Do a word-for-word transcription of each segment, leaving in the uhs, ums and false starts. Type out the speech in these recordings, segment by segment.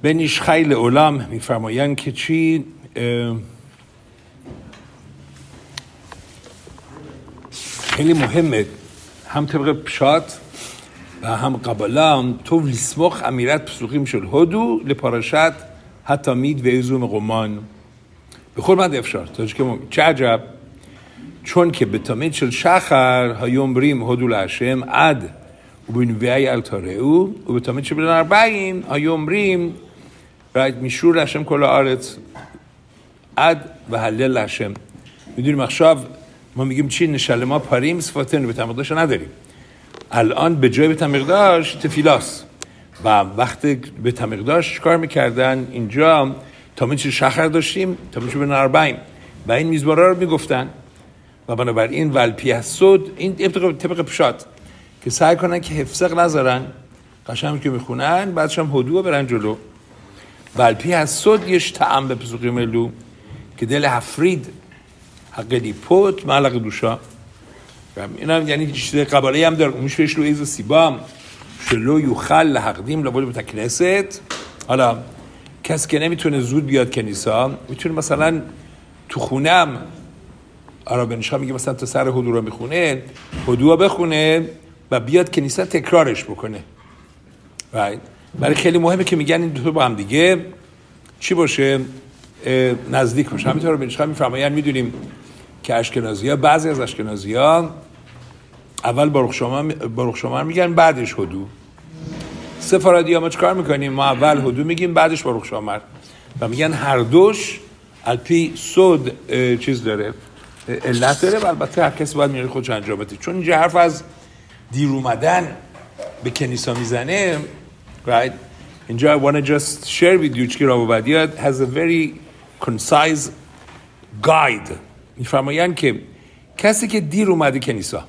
بن ایش خی لعلم میفرمایند که چی خیلی مهمه، هم طبق پشات و هم قبلا تو لسمخ امیرت پسوخیم شد هدو لپارشت حتی مید و ایزوم قمان به خود من افشار چه عجب، چون که به تامید شد شخر هایوم بریم هدو لعشم عد و بینویه التاره او و به تامید شد بلن اربعین هایوم بریم رایت میشور لعشم کل آرت عد و حلل لعشم. میدونیم اخشاب ما میگیم چی نشاله ما پاریم صفاتن به تمقداش نداریم، الان به جای به تمقداش تفیلاس و وقتی به تمقداش کار میکردن اینجا تامید شد شخر داشتیم تامید شد بلن اربعین و این میزبارا رو میگفتن و بنابراین ولپی هستود این طبق پشات که سعی کنن که حفظق نذارن قشنگ که میخونن بعدش هم هدوه برن جلو. ولپی هستود یش تعم به پسوقی ملو که دل هفرید حق دیپوت معلق دوشا این هم یعنی چیز قباله هم داره میشوش رو ایز و سیبام شلو یوخل حقدیم لبالی به تکنست. حالا کسی که نمیتونه زود بیاد کنیسا میتونه مثلا تو خونم عربانشا میگه مثلا تا سر هدو رو میخونه هدو بخونه و بیاد کنیسا تکرارش بکنه right. برای خیلی مهمه که میگن این دو تا با هم دیگه چی باشه نزدیک باشه. همینطور عربانشا میفرمایند میدونیم که اشکنازی‌ها بعضی از اشکنازی‌ها اول باروخ شما باروخ شما میگن بعدش هدو. سفارادی ها ما چیکار میکنیم؟ ما اول هدو میگیم بعدش باروخ شما و میگن هر دوش الپی سود چیز داره علت داره و البته هر کسی باید میره خودش انجام بده. چون اینجا حرف از دیر اومدن به کنیسا میزنه right. اینجا I want to just share with you چکی راوبدیه has a very concise guide. میفرمایند که کسی که دیر اومده کنیسا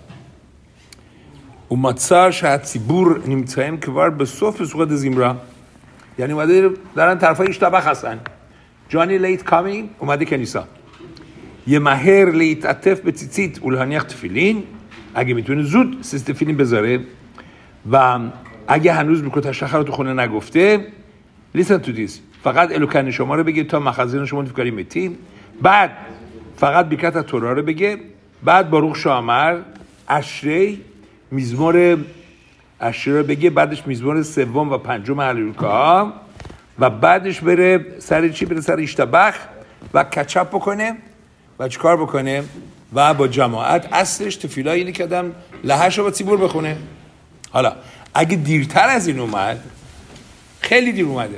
و متصار شاید سیبور نمیتایم که وار به صف سوقت زیمرا یعنی اومده دارن طرفای اشتباه هستن جانی لیت کامینگ اومده کنیسا یه مهر لیت عطف به تیتیت اولهانیخ تفیلین اگه میتونه زود سیست تفیلین بذاره و اگه هنوز میکنه تشخر رو تو خونه نگفته لیسن تو دیس فقط الوکن شما رو بگه تا مخزین شما تفکاری متیم بعد فقط بیکت تورا رو بگه بعد باروخ شامر اشری میزمار اشری رو بگه بعدش میزمار سوم و پنجم هلیلوکا و بعدش بره سر چی بره سر اشتباخ و کچاپ بکنه و چیکار بکنه و با جماعت اصلش تفیلا اینه که آدم لحش رو با ציבור بخونه. حالا اگه دیرتر از این اومد خیلی دیر اومده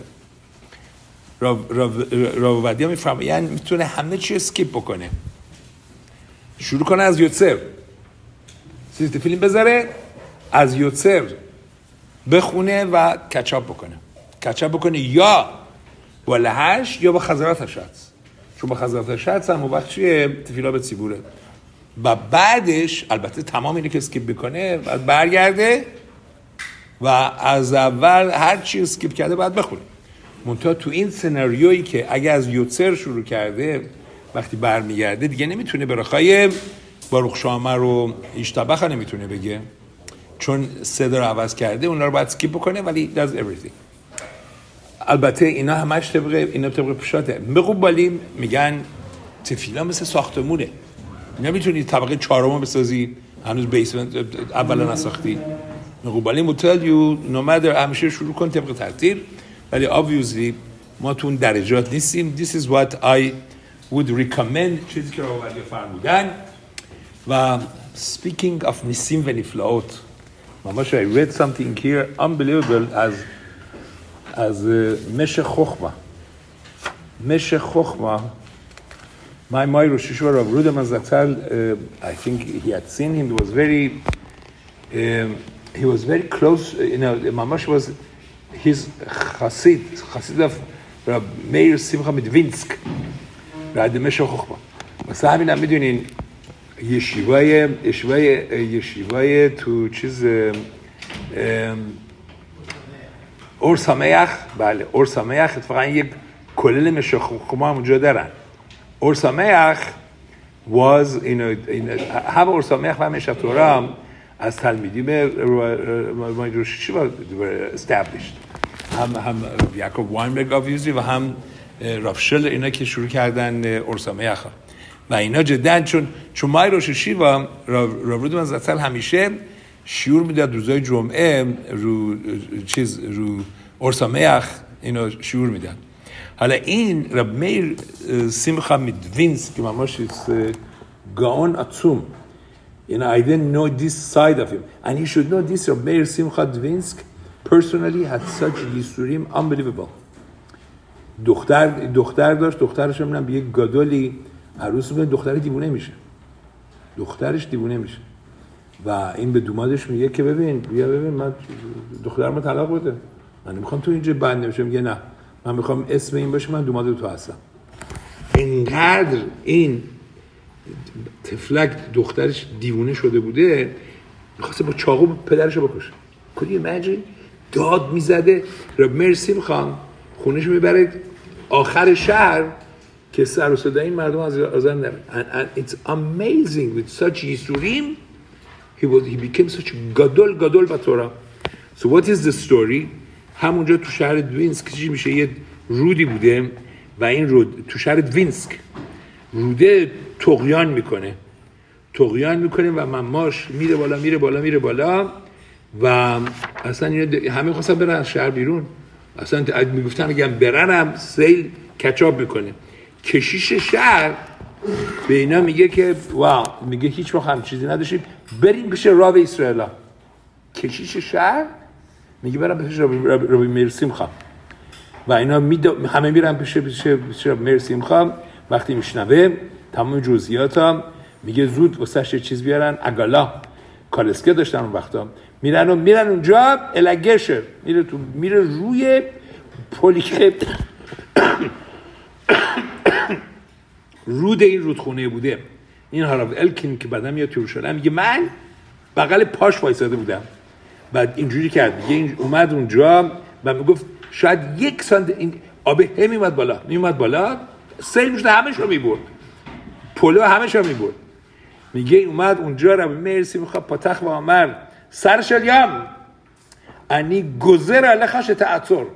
راوودی ها میفرمایند میتونه همه چی اسکیپ بکنه شروع کنه از یوتسر سیست فیلم بذاره از یوتسر بخونه و کچاپ بکنه کچاپ بکنه یا با لحش یا با خزرات هشت چون با خزرات هشت هم وقت چیه تفیلا به ציבوره و بعدش البته تمام اینه که اسکیپ بکنه بعد برگرده و از اول هر چی اسکیپ کرده بعد بخونه. منتها تو این سناریویی که اگه از یوتسر شروع کرده وقتی برمیگرده دیگه نمیتونه برخای باروخ شامر رو اشتباخ نمیتونه بگه چون صدا رو عوض کرده اونا رو باید اسکیپ بکنه ولی does everything. البته اینا همش طبق اینا طبق پشاته. مقوبالی میگن تفیلا مثل ساختمونه نمیتونی طبقه چهارم بسازی هنوز بیسمنت اولا نساختی. مقوبالی متعلیو نومدر همیشه شروع کن طبق ترتیب ولی obviously ما تو اون درجات نیستیم. This is what I would recommend چیزی که راوبدی فرمودن. و speaking of nisim و niflaot ماماش I read something here unbelievable as as مش خخمه مش خخمه my my Rosh Yeshiva Rav Ruderman Zatzal uh, I think he had seen him. He was very um, he was very close, you know, mamash was his chassid chassid of Rav Meir Simcha Medvinsk بعد مشه خخمه. مثلا همین هم میدونین یشیوای یشیوای یشیوای تو چیز اور سمیخ بله اور سمیخ اتفاقا یک کلل مشه خخمه هم اونجا دارن. اور سمیخ was you know هم اور سمیخ و مشه تورا از تلمیدیم روش یشیوا were established هم هم یعقوب واینبرگ آویزی و هم رافشل اینا که شروع کردن ارسامه خا و اینا جدا چون چون مای روش شیوا راورود من زاتل همیشه شیور میداد روزای جمعه رو چیز رو ارسامه خ اینا شیور میداد. حالا این رب میر سیمخا میدوینسک که ماماش گاون اتوم. You know, I didn't know this side of him. And you should know this, Reb Meir Simcha Dvinsk personally had such yisurim unbelievable. دختر دختر داشت، دخترش هم به یک گادولی عروس بود، دختر دیوونه میشه. دخترش دیوونه میشه. و این به دومادش میگه که ببین، بیا ببین من دخترم طلاق بده. من نمیخوام تو اینجا بند نمیشه. میگه نه. من میخوام اسم این باشه، من دوماد تو هستم. اینقدر این تفلک دخترش دیوونه شده بوده، میخواسته با چاقو پدرشو بکشه. Could you imagine؟ داد میزده. رب میر سیمخا خونش میبره آخر شهر که سر و صدای این مردم از آزار نره. And, and it's amazing with such yisurim he was he became such gadol gadol batorah. So what is the story؟ همونجا تو شهر دوینسک چی میشه؟ یه رودی بوده و این رود تو شهر دوینسک روده طغیان میکنه طغیان میکنه و مماش میره بالا میره بالا میره بالا و اصلا اینا همه خواستن برن از شهر بیرون. اصلا میگفتن اگه برنم سیل کچاپ میکنه. کشیش شهر به اینا میگه که واو، میگه هیچ وقت هم چیزی نداشتیم، بریم پیش راب اسرائیلا. کشیش شهر میگه برم پیش راب میر سیمخا و اینا میدو... همه میرن پیش پیش راب میر سیمخا. وقتی میشنوه تمام جزئیاتا میگه زود واسه چیز بیارن. اگالا کالسکه داشتن اون وقتا، میرن و میرن اونجا الگشر، میره تو میره روی پلی که رود این رودخونه بوده. این هاراو الکین که بعدا میاد تو اورشلیم میگه من بغل پاش وایساده بودم. بعد اینجوری کرد، میگه این اومد اونجا و میگفت شاید یک سانت این آب هم میومد بالا میومد بالا سیل میشد، همش رو میبرد، پلو همش رو میبرد. میگه اومد اونجا رب میر سیمخا پاتخ و آمر سر شلیم انی گذر علیخش تعطر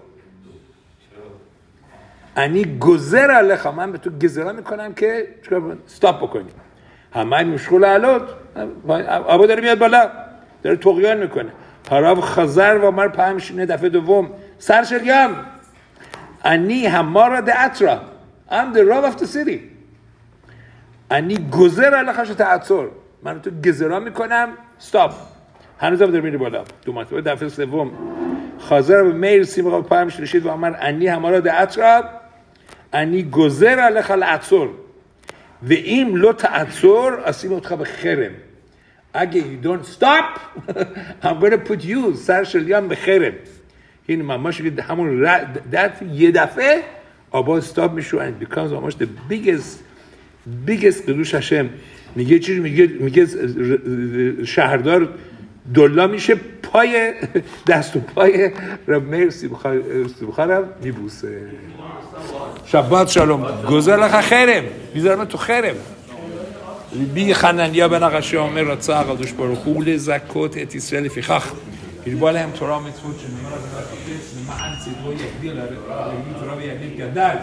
انی گذر علیخ، من به تو گذرا میکنم که استاپ بکنی. همه مشغول علات آبا داره میاد بالا، داره طغیان میکنه. هراو خزر و مر پهمشینه دفعه دوم سر شلیم انی همارا دعترا I'm the Rav of the city. انی گذر علیخش تعطر، من تو گذرا میکنم استاپ. هنوز هم داره میره بالا. دو مرتبه دفعه سوم خازر به میر سیمخا پایمش رشید و امر انی همارا دعترا انی گذر علیخ العطر و این لو تعطر اسیم اتخا به خرم. اگه you don't stop I'm going to put you سر شلیم به خرم. این ماماش که همون دفعه یه دفعه آبا استاپ میشه and becomes ماماش the biggest biggest قدوش هشم. میگه چیز میگه میگه شهردار دلا میشه پای دست و پای رب میر سیمخا رو میبوسه. شبات شالوم گذر لخ خیرم میذارم تو خیرم بی خننیا به نقش عامر را عقل دوش برو خول زکات ات اسرائیل فیخخ ایربال هم ترا میتفوت چنین ما انسی دو یک دیل ترا به یک گدر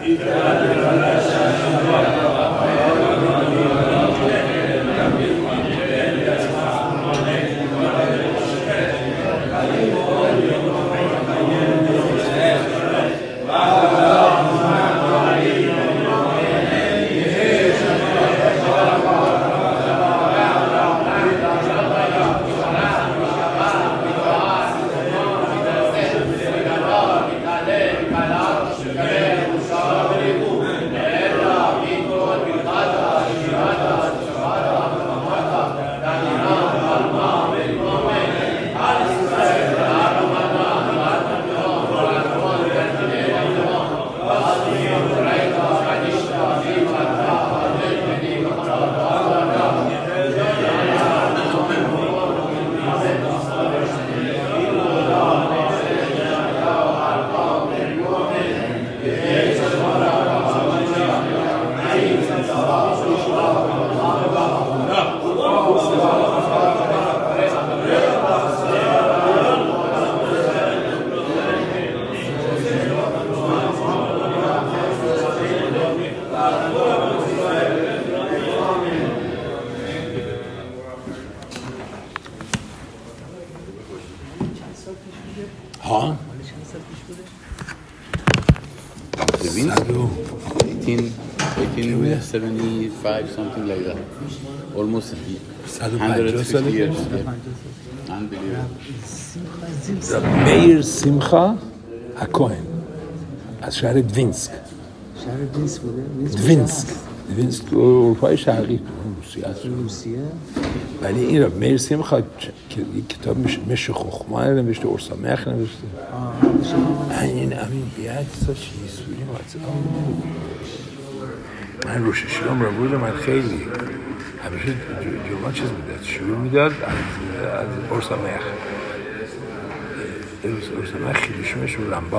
آه eighteen seventy-five, something like that. Almost one hundred fifty years. Yeah. Unbelievable. מאיר שמחה הכהן, از شهر دوینسک. شهر دوینسک بوده؟ دوینسک. دوینسک اروپای شرقی روسیه است. روسیه؟ ولی این را میر سیمخا که یک کتاب مش خخما نوشته، ارسامخ نوشته. آه این امین بیاد سا چی سوری ماست. من روش شیرام را بودم، من خیلی همیشه جوان چیز میداد، شروع میداد از ارسامخ. ارسامخ خیلیشمش رو رمبام.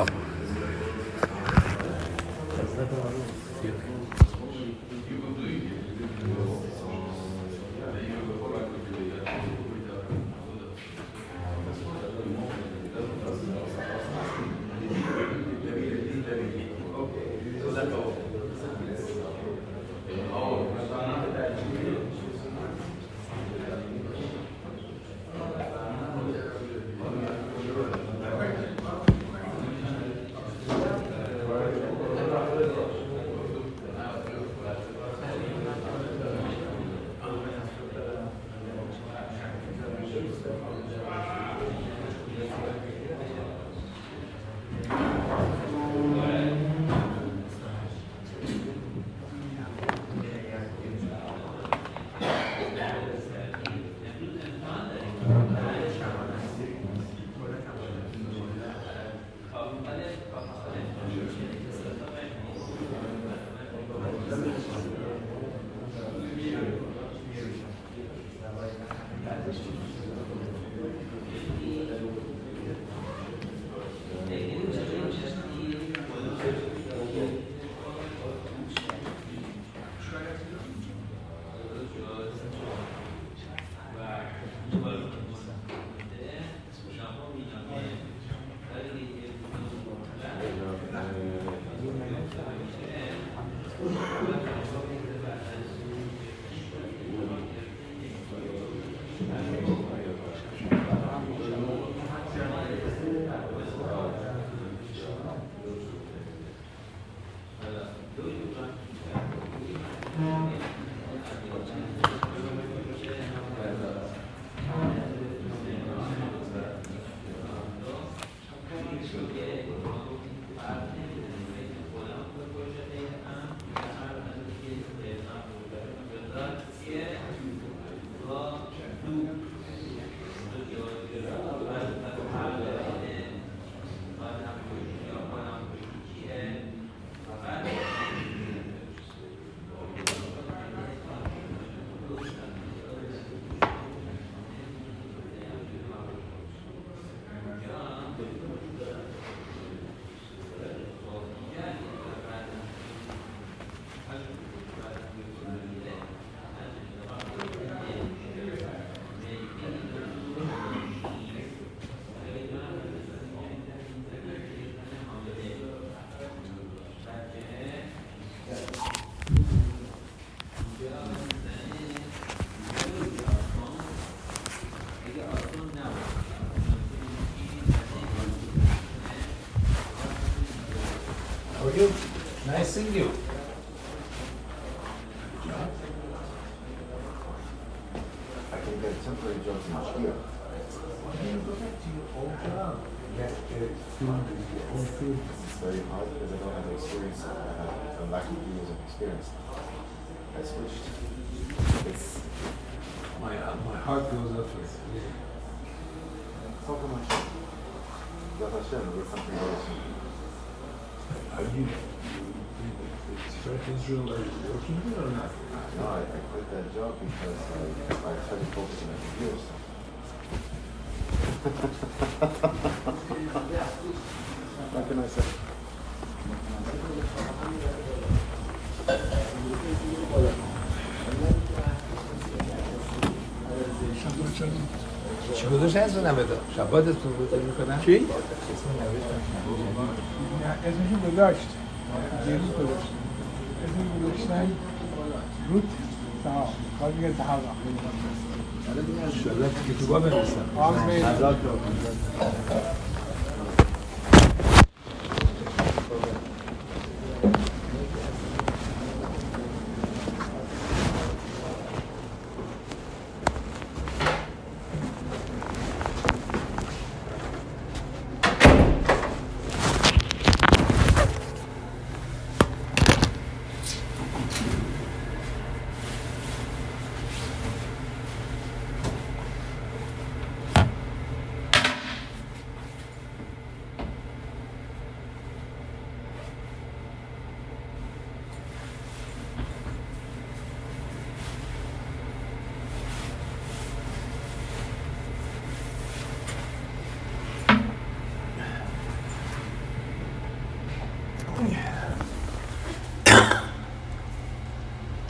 you. Nice seeing you. I can get temporary jobs in Chile. Go back to your old job. Get food, your own food. It's very hard because I don't have the experience. I have a lack of years of experience. I switched. It's My uh, my heart goes up for it. talk about Yad Hashem, get something very soon. Are you expect Israel are you working here or not? No, I, I quit that job because I, I tried to focus on my computer stuff. What can I say? چی گذاشتن اسم نوشتن؟ شباتتون بود میکنن؟ چی؟ اسم نوشتن اسمشو گذاشت دیروز گذاشت اسمشو گذاشتن روت سهام کار میگه سهام حالا دیگه انشالله که تو با بنویسن آمین